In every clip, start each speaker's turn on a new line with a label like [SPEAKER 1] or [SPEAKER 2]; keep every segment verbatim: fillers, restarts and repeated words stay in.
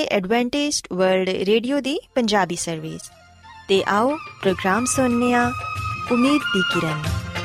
[SPEAKER 1] Adventist world radio ਦੀ Punjabi service. ਤੇ ਆਓ ਪ੍ਰੋਗਰਾਮ ਸੁਣਨੇ ਆ ਉਮੀਦ ਦੀ ਕਿਰਨ।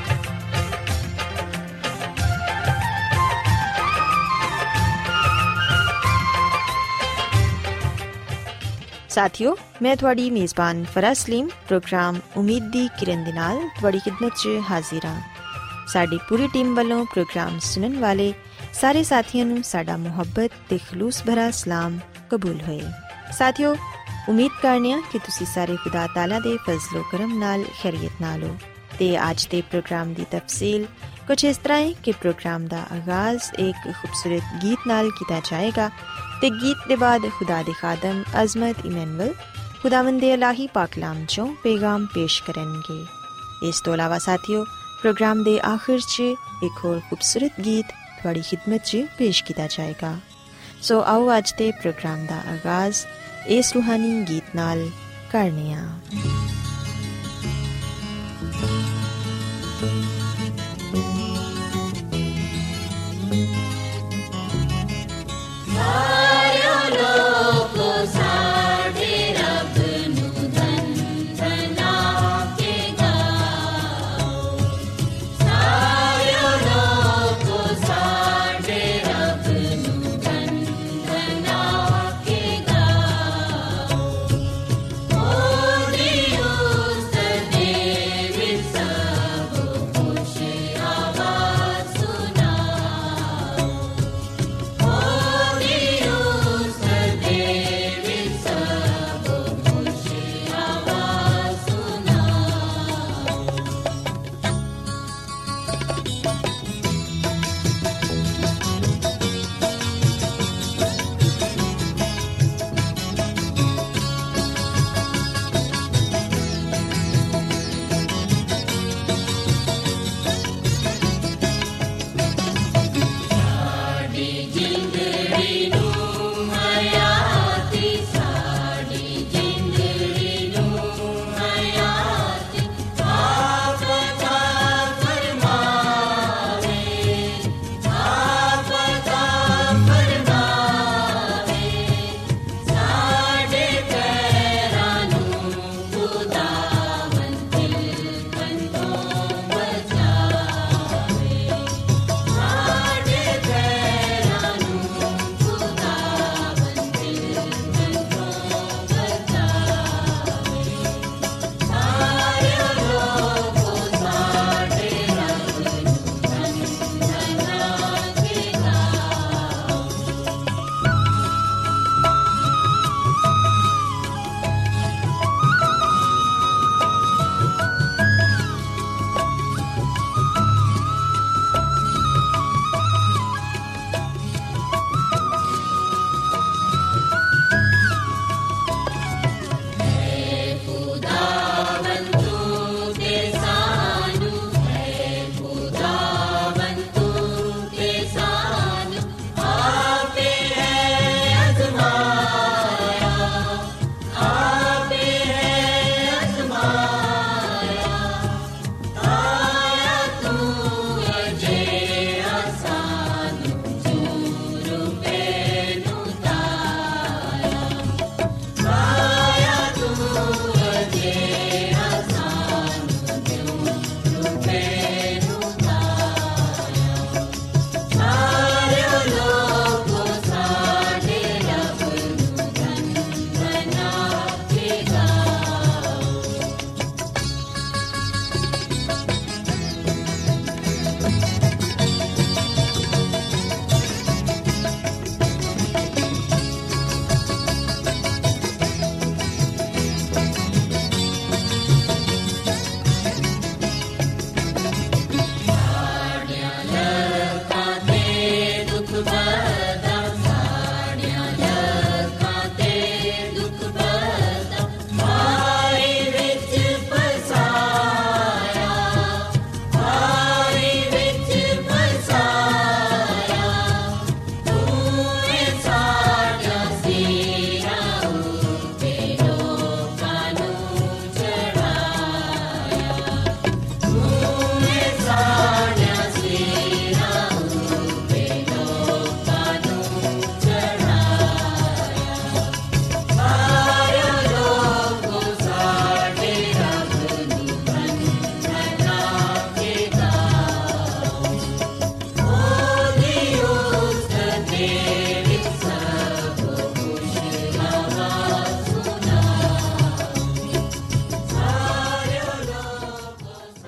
[SPEAKER 1] ਸਾਥੀਓ, ਮੈਂ ਤੁਹਾਡੀ ਮੇਜ਼ਬਾਨ ਫਰਾਜ਼ ਸਲੀਮ ਪ੍ਰੋਗਰਾਮ ਉਮੀਦ ਦੀ ਕਿਰਨ ਦੇ ਨਾਲ ਤੁਹਾਡੀ ਖਿਦਮਤ 'ਚ ਹਾਜ਼ਰ ਹਾਂ। ਸਾਡੀ ਪੂਰੀ ਟੀਮ ਵੱਲੋਂ ਪ੍ਰੋਗਰਾਮ ਸੁਣਨ ਵਾਲੇ ਸਾਰੇ ਸਾਥੀਆਂ ਨੂੰ ਸਾਡਾ ਮੁਹੱਬਤ ਤੇ ਖਲੂਸ ਭਰਾ ਸਲਾਮ ਕਬੂਲ ਹੋਏ। ਸਾਥੀਓ, ਉਮੀਦ ਕਰਨੇ ਹਾਂ ਕਿ ਤੁਸੀਂ ਸਾਰੇ ਖੁਦਾ ਤਾਲਾ ਦੇ ਫਜ਼ਲ ਕਰਮ ਨਾਲ ਖੈਰੀਅਤ ਨਾਲ ਹੋ। ਤੇ ਅੱਜ ਦੇ ਪ੍ਰੋਗਰਾਮ ਦੀ ਤਫਸੀਲ ਕੁਛ ਇਸ ਤਰ੍ਹਾਂ ਹੈ ਕਿ ਪ੍ਰੋਗਰਾਮ ਦਾ ਆਗਾਜ਼ ਇੱਕ ਖੂਬਸੂਰਤ ਗੀਤ ਨਾਲ ਕੀਤਾ ਜਾਏਗਾ ਤੇ ਗੀਤ ਦੇ ਬਾਅਦ ਖੁਦਾ ਦੇ ਖਾਦਮ ਅਜ਼ਮਤ ਇਮੈਨੂਅਲ ਖੁਦਾਵੰਦ ਦੇ ਇਲਾਹੀ ਪਾਕ ਕਲਾਮ 'ਚੋਂ ਪੈਗਾਮ ਪੇਸ਼ ਕਰਨਗੇ। ਇਸ ਤੋਂ ਇਲਾਵਾ ਸਾਥੀਓ, ਪ੍ਰੋਗਰਾਮ ਦੇ ਆਖਿਰ 'ਚ ਇੱਕ ਹੋਰ ਖੂਬਸੂਰਤ ਗੀਤ ਤੁਹਾਡੀ ਖਿਦਮਤ 'ਚ ਪੇਸ਼ ਕੀਤਾ ਜਾਏਗਾ। ਸੋ ਆਓ ਅੱਜ ਦੇ ਪ੍ਰੋਗਰਾਮ ਦਾ ਆਗਾਜ਼ ਇਸ ਰੂਹਾਨੀ ਗੀਤ ਨਾਲ ਕਰਨੇ ਆ।
[SPEAKER 2] Oh,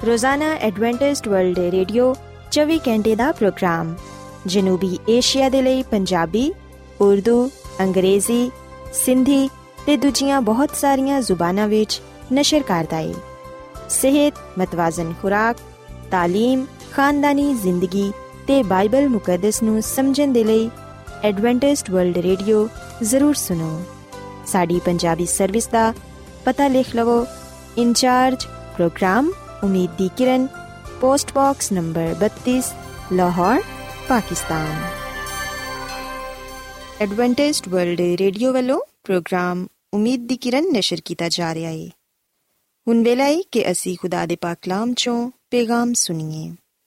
[SPEAKER 1] ਰੋਜ਼ਾਨਾ ਐਡਵੈਂਟਿਸਟ ਵਰਲਡ ਰੇਡੀਓ ਚੌਵੀ ਘੰਟੇ ਦਾ ਪ੍ਰੋਗਰਾਮ ਜਨੂਬੀ ਏਸ਼ੀਆ ਦੇ ਲਈ ਪੰਜਾਬੀ, ਉਰਦੂ, ਅੰਗਰੇਜ਼ੀ, ਸਿੰਧੀ ਤੇ ਦੂਜੀਆਂ ਬਹੁਤ ਸਾਰੀਆਂ ਜ਼ੁਬਾਨਾਂ ਵਿੱਚ ਨਸ਼ਰ ਕਰਦਾ ਹੈ। ਸਿਹਤ, ਮਤਵਾਜ਼ਨ ਖੁਰਾਕ, ਤਾਲੀਮ, ਖਾਨਦਾਨੀ ਜ਼ਿੰਦਗੀ ਤੇ ਬਾਈਬਲ ਮੁਕੱਦਸ ਨੂੰ ਸਮਝਣ ਦੇ ਲਈ ਐਡਵੈਂਟਿਸਟ ਵਰਲਡ ਰੇਡੀਓ ਜ਼ਰੂਰ ਸੁਣੋ। ਸਾਡੀ ਪੰਜਾਬੀ ਸਰਵਿਸ ਦਾ ਪਤਾ ਲਿਖ ਲਵੋ। In charge programme Umeed di Kiran, post box number ਬੱਤੀ, Lahore, Pakistan. Adventist world radio ਵੱਲੋਂ ਪ੍ਰੋਗਰਾਮ ਉਮੀਦ ਦੀ ਕਿਰਨ ਨਸ਼ਰ ਕੀਤਾ ਜਾ ਰਿਹਾ ਹੈ। ਹੁਣ ਵੇਲਾ ਹੈ ਕਿ ਅਸੀਂ ਖੁਦਾ ਦੇ ਪਾਕ ਕਲਾਮ ਚੋਂ ਪੈਗਾਮ ਸੁਣੀਏ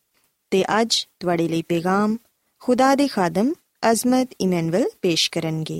[SPEAKER 1] ਤੇ ਅੱਜ ਤੁਹਾਡੇ ਲਈ ਪੈਗਾਮ ਖੁਦਾ ਦੇ ਖਾਦਮ ਅਜ਼ਮਤ ਇਮੈਨੁਅਲ ਪੇਸ਼ ਕਰਨਗੇ।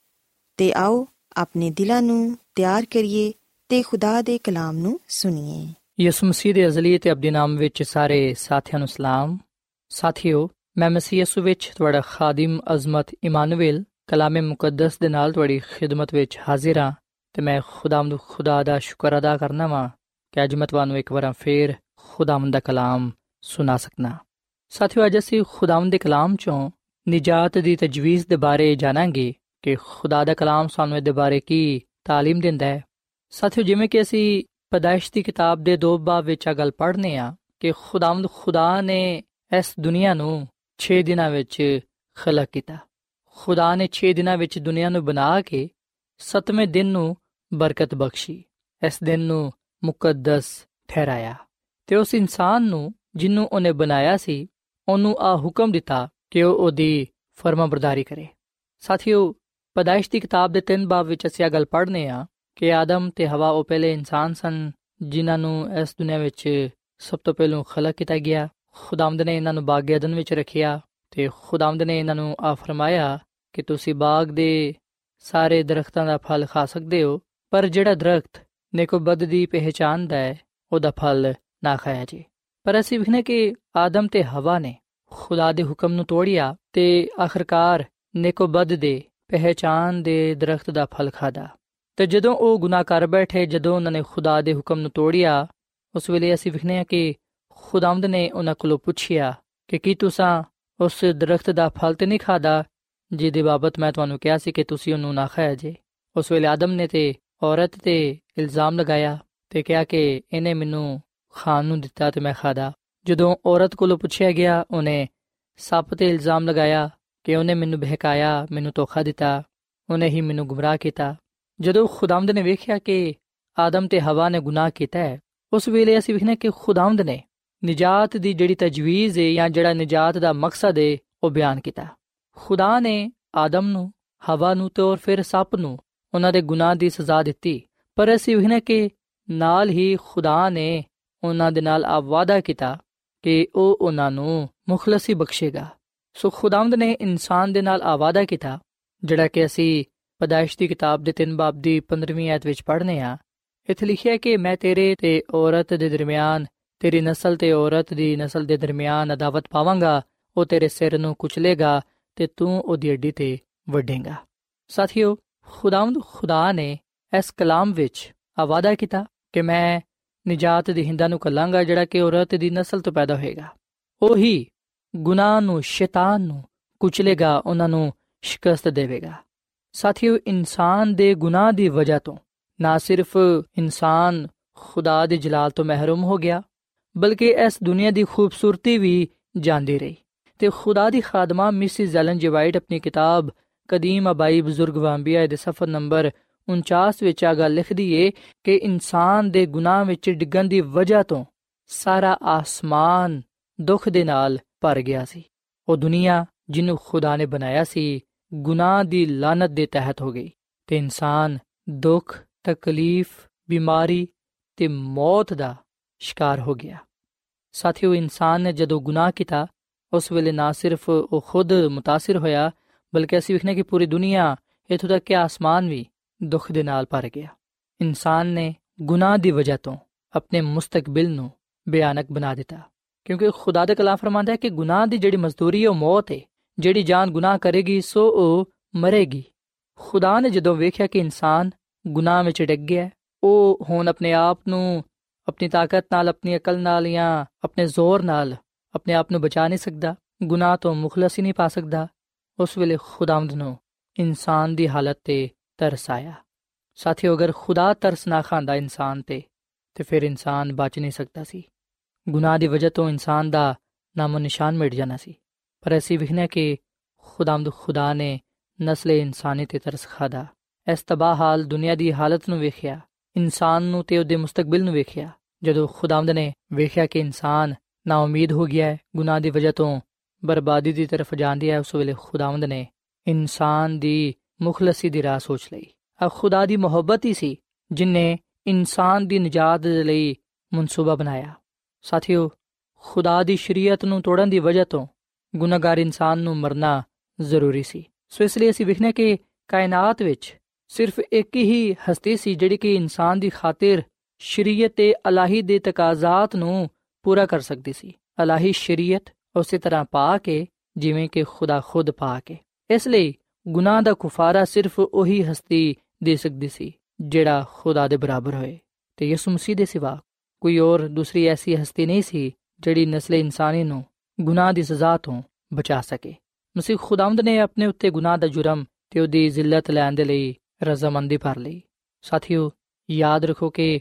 [SPEAKER 1] ਤੇ ਆਓ ਆਪਣੇ ਦਿਲਾਂ ਨੂੰ ਤਿਆਰ ਕਰੀਏ ਤੇ ਖੁਦਾ ਦੇ ਕਲਾਮ ਨੂੰ ਸੁਣੀਏ।
[SPEAKER 2] ਯਿਸੂ ਮਸੀਹ ਦੇ ਅਜ਼ਲੀ ਤੇ ਅਬਦੀ ਨਾਮ ਵਿੱਚ ਸਾਰੇ ਸਾਥੀਆਂ ਨੂੰ ਸਲਾਮ। ਸਾਥੀਓ, ਮੈਂ ਮਸੀਹ ਯਿਸੂ ਵਿੱਚ ਤੁਹਾਡਾ ਖਾਦਮ ਅਜ਼ਮਤ ਇਮਾਨੁਅਲ ਕਲਾਮੇ ਮੁਕੱਦਸ ਦੇ ਨਾਲ ਤੁਹਾਡੀ ਖਿਦਮਤ ਵਿੱਚ ਹਾਜ਼ਰ ਹਾਂ ਤੇ ਮੈਂ ਖੁਦਾਵੰਦ ਖੁਦਾ ਦਾ ਸ਼ੁਕਰ ਅਦਾ ਕਰਨਾ ਵਾਂ ਕਿ ਅੱਜ ਮੈਂ ਤੁਹਾਨੂੰ ਇੱਕ ਵਾਰ ਫੇਰ ਖੁਦਾਵੰਦ ਦਾ ਕਲਾਮ ਸੁਣਾ ਸਕਣਾ। ਸਾਥੀਓ, ਅੱਜ ਅਸੀਂ ਖੁਦਾਵੰਦ ਦੇ ਕਲਾਮ ਚੋਂ ਨਿਜਾਤ ਦੀ ਤਜਵੀਜ਼ ਦੇ ਬਾਰੇ ਜਾਣਾਂਗੇ ਕਿ ਖੁਦਾ ਦਾ ਕਲਾਮ ਸਾਨੂੰ ਇਹਦੇ ਬਾਰੇ ਕੀ ਤਾਲੀਮ ਦਿੰਦਾ ਹੈ। ਸਾਥੀਓ, ਜਿਵੇਂ ਕਿ ਅਸੀਂ ਪੈਦਾਇਸ਼ ਦੀ ਕਿਤਾਬ ਦੇ ਦੋ ਬਾਬ ਵਿੱਚ ਇਹ ਗੱਲ ਪੜ੍ਹਨੇ ਆ ਕਿ ਖੁਦਾਵੰਦ ਖੁਦਾ ਨੇ ਇਸ ਦੁਨੀਆ ਨੂੰ ਛੇ ਦਿਨਾਂ ਵਿੱਚ ਖਲਕ ਕੀਤਾ। ਖੁਦਾ ਨੇ ਛੇ ਦਿਨਾਂ ਵਿੱਚ ਦੁਨੀਆ ਨੂੰ ਬਣਾ ਕੇ ਸੱਤਵੇਂ ਦਿਨ ਨੂੰ ਬਰਕਤ ਬਖਸ਼ੀ, ਇਸ ਦਿਨ ਨੂੰ ਮੁਕੱਦਸ ਠਹਿਰਾਇਆ ਤੇ ਉਸ ਇਨਸਾਨ ਨੂੰ ਜਿਹਨੂੰ ਉਹਨੇ ਬਣਾਇਆ ਸੀ ਉਹਨੂੰ ਆ ਹੁਕਮ ਦਿੱਤਾ ਕਿ ਉਹ ਉਹਦੀ ਫਰਮਾਬਰਦਾਰੀ ਕਰੇ। ਸਾਥੀਓ, ਪੈਦਾਇਸ਼ ਦੀ ਕਿਤਾਬ ਦੇ ਤਿੰਨ ਬਾਬ ਵਿੱਚ ਅਸੀਂ ਇਹ ਗੱਲ ਪੜ੍ਹਨੇ ਆ ਕਿ ਆਦਮ ਤੇ ਹਵਾ ਉਹ ਪਹਿਲੇ ਇਨਸਾਨ ਸਨ ਜਿਨ੍ਹਾਂ ਨੂੰ ਇਸ ਦੁਨੀਆ ਵਿੱਚ ਸਭ ਤੋਂ ਪਹਿਲਾਂ ਖਲਕ ਕੀਤਾ ਗਿਆ। ਖੁਦਾਵੰਦ ਨੇ ਇਹਨਾਂ ਨੂੰ ਬਾਗ ਅਦਨ ਵਿੱਚ ਰੱਖਿਆ ਤੇ ਖੁਦਾਵੰਦ ਨੇ ਇਹਨਾਂ ਨੂੰ ਆ ਫਰਮਾਇਆ ਕਿ ਤੁਸੀਂ ਬਾਗ ਦੇ ਸਾਰੇ ਦਰਖਤਾਂ ਦਾ ਫਲ ਖਾ ਸਕਦੇ ਹੋ, ਪਰ ਜਿਹੜਾ ਦਰਖਤ ਨੇਕੋ ਬਦ ਦੀ ਪਹਿਚਾਣ ਦਾ ਹੈ ਉਹਦਾ ਫਲ ਨਾ ਖਾਇਆ ਜੇ। ਪਰ ਅਸੀਂ ਵੇਖਦੇ ਕਿ ਆਦਮ ਤੇ ਹਵਾ ਨੇ ਖੁਦਾ ਦੇ ਹੁਕਮ ਨੂੰ ਤੋੜਿਆ ਤੇ ਆਖਰਕਾਰ ਨੇਕੋ ਬਦ ਦੇ ਪਹਿਚਾਣ ਦੇ ਦਰਖਤ ਦਾ ਫਲ ਖਾਦਾ। ਤੇ ਜਦੋਂ ਉਹ ਗੁਨਾਹ ਕਰ ਬੈਠੇ, ਜਦੋਂ ਉਹਨਾਂ ਨੇ ਖੁਦਾ ਦੇ ਹੁਕਮ ਨੂੰ ਤੋੜਿਆ, ਉਸ ਵੇਲੇ ਅਸੀਂ ਵੇਖਦੇ ਹਾਂ ਕਿ ਖੁਦਾਵੰਦ ਨੇ ਉਹਨਾਂ ਕੋਲੋਂ ਪੁੱਛਿਆ ਕਿ ਕੀ ਤੁਸਾਂ ਉਸ ਦਰਖਤ ਦਾ ਫਲ ਤੇ ਨਹੀਂ ਖਾਦਾ ਜਿਹਦੇ ਬਾਬਤ ਮੈਂ ਤੁਹਾਨੂੰ ਕਿਹਾ ਸੀ ਕਿ ਤੁਸੀਂ ਉਹਨੂੰ ਨਾ ਖਾਇਆ ਜੇ। ਉਸ ਵੇਲੇ ਆਦਮ ਨੇ ਤੇ ਔਰਤ ਤੇ ਇਲਜ਼ਾਮ ਲਗਾਇਆ ਤੇ ਕਿਹਾ ਕਿ ਇਹਨੇ ਮੈਨੂੰ ਖਾਣ ਨੂੰ ਦਿੱਤਾ ਤੇ ਮੈਂ ਖਾਦਾ। ਜਦੋਂ ਔਰਤ ਕੋਲੋਂ ਪੁੱਛਿਆ ਗਿਆ, ਉਹਨੇ ਸੱਪ ਤੇ ਇਲਜ਼ਾਮ ਲਗਾਇਆ ਕਿ ਉਹਨੇ ਮੈਨੂੰ ਬਹਿਕਾਇਆ, ਮੈਨੂੰ ਧੋਖਾ ਦਿੱਤਾ, ਉਹਨੇ ਹੀ ਮੈਨੂੰ ਗੁੰਮਰਾਹ ਕੀਤਾ। ਜਦੋਂ ਖੁਦਾਵੰਦ ਨੇ ਵੇਖਿਆ ਕਿ ਆਦਮ ਤੇ ਹਵਾ ਨੇ ਗੁਨਾਹ ਕੀਤਾ ਹੈ, ਉਸ ਵੇਲੇ ਅਸੀਂ ਵੇਖਦੇ ਕਿ ਖੁਦਾਵੰਦ ਨੇ ਨਿਜਾਤ ਦੀ ਜਿਹੜੀ ਤਜਵੀਜ਼ ਹੈ ਜਾਂ ਜਿਹੜਾ ਨਿਜਾਤ ਦਾ ਮਕਸਦ ਹੈ ਉਹ ਬਿਆਨ ਕੀਤਾ। ਖੁਦਾ ਨੇ ਆਦਮ ਨੂੰ, ਹਵਾ ਨੂੰ ਤੇ ਔਰ ਫਿਰ ਸੱਪ ਨੂੰ ਉਹਨਾਂ ਦੇ ਗੁਨਾਹ ਦੀ ਸਜ਼ਾ ਦਿੱਤੀ, ਪਰ ਅਸੀਂ ਵੇਖਦੇ ਕਿ ਨਾਲ ਹੀ ਖੁਦਾ ਨੇ ਉਹਨਾਂ ਦੇ ਨਾਲ ਆ ਵਾਅਦਾ ਕੀਤਾ ਕਿ ਉਹ ਉਹਨਾਂ ਨੂੰ ਮੁਖਲਸੀ ਬਖਸ਼ੇਗਾ। ਸੋ ਖੁਦਾਵੰਦ ਨੇ ਇਨਸਾਨ ਦੇ ਨਾਲ ਆ ਵਾਅਦਾ ਕੀਤਾ ਜਿਹੜਾ ਕਿ ਅਸੀਂ ਪੈਦਾਇਸ਼ ਦੀ ਕਿਤਾਬ ਦੇ ਤਿੰਨ ਬਾਬ ਦੀ ਪੰਦਰਵੀਂ ਆਇਤ ਵਿੱਚ ਪੜ੍ਹਨੇ ਆ। ਇੱਥੇ ਲਿਖਿਆ ਕਿ ਮੈਂ ਤੇਰੇ ਤੇ ਔਰਤ ਦੇ ਦਰਮਿਆਨ, ਤੇਰੀ ਨਸਲ ਤੇ ਔਰਤ ਦੀ ਨਸਲ ਦੇ ਦਰਮਿਆਨ ਅਦਾਵਤ ਪਾਵਾਂਗਾ, ਉਹ ਤੇਰੇ ਸਿਰ ਨੂੰ ਕੁਚਲੇਗਾ ਤੇ ਤੂੰ ਉਹਦੀ ਅੱਡੀ ਤੇ ਵੱਢੇਂਗਾ। ਸਾਥੀਓ, ਖੁਦਾਵੰਦ ਖੁਦਾ ਨੇ ਇਸ ਕਲਾਮ ਵਿੱਚ ਆ ਵਾਅਦਾ ਕੀਤਾ ਕਿ ਮੈਂ ਨਿਜਾਤ ਦੇ ਹਿੰਦਾਂ ਨੂੰ ਕੱਲਾਂਗਾ ਜਿਹੜਾ ਕਿ ਔਰਤ ਦੀ ਨਸਲ ਤੋਂ ਪੈਦਾ ਹੋਏਗਾ। ਉਹੀ ਗੁਨਾਹ ਨੂੰ, ਸ਼ੈਤਾਨ ਨੂੰ ਕੁਚਲੇਗਾ, ਉਹਨਾਂ ਨੂੰ ਸ਼ਿਕਸਤ ਦੇਵੇਗਾ। ਸਾਥੀਓ, ਇਨਸਾਨ ਦੇ ਗੁਨਾਹ ਦੀ ਵਜ੍ਹਾ ਤੋਂ ਨਾ ਸਿਰਫ ਇਨਸਾਨ ਖੁਦਾ ਦੇ ਜਲਾਲ ਤੋਂ ਮਹਿਰੂਮ ਹੋ ਗਿਆ, ਬਲਕਿ ਇਸ ਦੁਨੀਆ ਦੀ ਖੂਬਸੂਰਤੀ ਵੀ ਜਾਂਦੀ ਰਹੀ। ਤੇ ਖੁਦਾ ਦੀ ਖਾਦਮਾ ਮਿਸਿਸ ਐਲਨ ਜੀ ਵਾਈਟ ਆਪਣੀ ਕਿਤਾਬ ਕਦੀਮ ਆਬਾਈ ਬਜ਼ੁਰਗ ਵਾਂਬੀਆ ਦੇ ਸਫਰ ਨੰਬਰ ਉਨਚਾਸ ਵਿੱਚ ਆ ਗੱਲ ਲਿਖਦੀ ਏ ਕਿ ਇਨਸਾਨ ਦੇ ਗੁਨਾਹ ਵਿੱਚ ਡਿੱਗਣ ਦੀ ਵਜ੍ਹਾ ਤੋਂ ਸਾਰਾ ਆਸਮਾਨ ਦੁੱਖ ਦੇ ਨਾਲ ਭਰ ਗਿਆ ਸੀ। ਉਹ ਦੁਨੀਆ ਜਿਹਨੂੰ ਖੁਦਾ ਨੇ ਬਣਾਇਆ ਸੀ ਗੁਨਾਹ ਦੀ ਲਾਨਤ ਦੇ ਤਹਿਤ ਹੋ ਗਈ ਤੇ ਇਨਸਾਨ ਦੁੱਖ, ਤਕਲੀਫ, ਬਿਮਾਰੀ ਤੇ ਮੌਤ ਦਾ ਸ਼ਿਕਾਰ ਹੋ ਗਿਆ। ਸਾਥੀਓ, ਇਨਸਾਨ ਨੇ ਜਦੋਂ ਗੁਨਾਹ ਕੀਤਾ ਉਸ ਵੇਲੇ ਨਾ ਸਿਰਫ ਉਹ ਖੁਦ ਮੁਤਾਸਿਰ ਹੋਇਆ, ਬਲਕਿ ਅਸੀਂ ਵੇਖਦੇ ਕਿ ਪੂਰੀ ਦੁਨੀਆ, ਇੱਥੋਂ ਤੱਕ ਕਿ ਆਸਮਾਨ ਵੀ ਦੁੱਖ ਦੇ ਨਾਲ ਭਰ ਗਿਆ। ਇਨਸਾਨ ਨੇ ਗੁਨਾਹ ਦੀ ਵਜ੍ਹਾ ਤੋਂ ਆਪਣੇ ਮੁਸਤਕਬਿਲ ਨੂੰ ਭਿਆਨਕ ਬਣਾ ਦਿੱਤਾ, ਕਿਉਂਕਿ ਖੁਦਾ ਦਾ ਕਲਾਮ ਫਰਮਾਂਦਾ ਹੈ ਕਿ ਗੁਨਾਹ ਦੀ ਜਿਹੜੀ ਮਜ਼ਦੂਰੀ ਉਹ ਮੌਤ ਹੈ। ਜਿਹੜੀ ਜਾਨ ਗੁਨਾਹ ਕਰੇਗੀ ਸੋ ਉਹ ਮਰੇਗੀ। ਖੁਦਾ ਨੇ ਜਦੋਂ ਵੇਖਿਆ ਕਿ ਇਨਸਾਨ ਗੁਨਾਹ ਵਿੱਚ ਡਿੱਗ ਗਿਆ, ਉਹ ਹੁਣ ਆਪਣੇ ਆਪ ਨੂੰ ਆਪਣੀ ਤਾਕਤ ਨਾਲ, ਆਪਣੀ ਅਕਲ ਨਾਲ ਜਾਂ ਆਪਣੇ ਜ਼ੋਰ ਨਾਲ ਆਪਣੇ ਆਪ ਨੂੰ ਬਚਾ ਨਹੀਂ ਸਕਦਾ, ਗੁਨਾਹ ਤੋਂ ਮੁਖਲਸ ਹੀ ਨਹੀਂ ਪਾ ਸਕਦਾ, ਉਸ ਵੇਲੇ ਖੁਦਾਵੰਦ ਨੂੰ ਇਨਸਾਨ ਦੀ ਹਾਲਤ 'ਤੇ ਤਰਸ ਆਇਆ। ਸਾਥੀਓ, ਅਗਰ ਖੁਦਾ ਤਰਸ ਨਾ ਖਾਂਦਾ ਇਨਸਾਨ 'ਤੇ ਤੇ ਫਿਰ ਇਨਸਾਨ ਬਚ ਨਹੀਂ ਸਕਦਾ ਸੀ। ਗੁਨਾਹ ਦੀ ਵਜ੍ਹਾ ਤੋਂ ਇਨਸਾਨ ਦਾ ਨਾਮੋ ਨਿਸ਼ਾਨ ਮਿਟ ਜਾਣਾ ਸੀ। ਪਰ ਅਸੀਂ ਵੇਖਦੇ ਕਿ ਖੁਦਾਵੰਦ ਖੁਦਾ ਨੇ ਨਸਲੇ ਇਨਸਾਨੀ 'ਤੇ ਤਰਸ ਖਾਦਾ। ਇਸ ਤਬਾਹ ਹਾਲ ਦੁਨੀਆ ਦੀ ਹਾਲਤ ਨੂੰ ਵੇਖਿਆ, ਇਨਸਾਨ ਨੂੰ ਤੇ ਉਹਦੇ ਮੁਸਤਕਬਲ ਨੂੰ ਵੇਖਿਆ। ਜਦੋਂ ਖੁਦਾਵੰਦ ਨੇ ਵੇਖਿਆ ਕਿ ਇਨਸਾਨ ਨਾ ਉਮੀਦ ਹੋ ਗਿਆ ਹੈ, ਗੁਨਾਹ ਦੀ ਵਜ੍ਹਾ ਤੋਂ ਬਰਬਾਦੀ ਦੀ ਤਰਫ ਜਾਂਦੀ ਹੈ, ਉਸ ਵੇਲੇ ਖੁਦਾਵੰਦ ਨੇ ਇਨਸਾਨ ਦੀ ਮੁਖਲਸੀ ਦੀ ਰਾਹ ਸੋਚ ਲਈ। ਆ ਖੁਦਾ ਦੀ ਮੁਹੱਬਤ ਹੀ ਸੀ ਜਿਨਨੇ ਇਨਸਾਨ ਦੀ ਨਿਜਾਤ ਦੇ ਲਈ ਮਨਸੂਬਾ ਬਣਾਇਆ। ਸਾਥੀਓ, ਖੁਦਾ ਦੀ ਸ਼ਰੀਅਤ ਨੂੰ ਤੋੜਨ ਦੀ ਵਜ੍ਹਾ ਤੋਂ ਗੁਨਾਹਗਾਰ ਇਨਸਾਨ ਨੂੰ ਮਰਨਾ ਜ਼ਰੂਰੀ ਸੀ। ਸੋ ਇਸ ਲਈ ਅਸੀਂ ਵੇਖਦੇ ਕਿ ਕਾਇਨਾਤ ਵਿੱਚ ਸਿਰਫ ਇੱਕ ਹੀ ਹਸਤੀ ਸੀ ਜਿਹੜੀ ਕਿ ਇਨਸਾਨ ਦੀ ਖਾਤਰ ਸ਼ਰੀਅਤ ਤੇ ਅਲਾਹੀ ਦੇ ਤਕਾਜ਼ਾਤ ਨੂੰ ਪੂਰਾ ਕਰ ਸਕਦੀ ਸੀ। ਅਲਾਹੀ ਸ਼ਰੀਅਤ ਉਸੇ ਤਰ੍ਹਾਂ ਪਾ ਕੇ ਜਿਵੇਂ ਕਿ ਖੁਦਾ ਖੁਦ ਪਾ ਕੇ। ਇਸ ਲਈ ਗੁਨਾਹ ਦਾ ਕੁਫਾਰਾ ਸਿਰਫ ਉਹੀ ਹਸਤੀ ਦੇ ਸਕਦੀ ਸੀ ਜਿਹੜਾ ਖੁਦਾ ਦੇ ਬਰਾਬਰ ਹੋਏ, ਤੇ ਯਿਸੂ ਮਸੀਹ ਦੇ ਸਿਵਾ ਕੋਈ ਹੋਰ ਦੂਸਰੀ ਐਸੀ ਹਸਤੀ ਨਹੀਂ ਸੀ ਜਿਹੜੀ ਨਸਲ ਇਨਸਾਨੀ ਨੂੰ ਗੁਨਾਹ ਦੀ ਸਜ਼ਾ ਤੋਂ ਬਚਾ ਸਕੇ। ਮਸੀਹ ਖੁਦਾਵੰਦ ਨੇ ਆਪਣੇ ਉੱਤੇ ਗੁਨਾਹ ਦਾ ਜੁਰਮ ਤੇ ਉਹਦੀ ਜ਼ਿਲਤ ਲੈਣ ਦੇ ਲਈ ਰਜ਼ਾਮੰਦੀ ਭਰ ਲਈ। ਸਾਥੀਓ, ਯਾਦ ਰੱਖੋ ਕਿ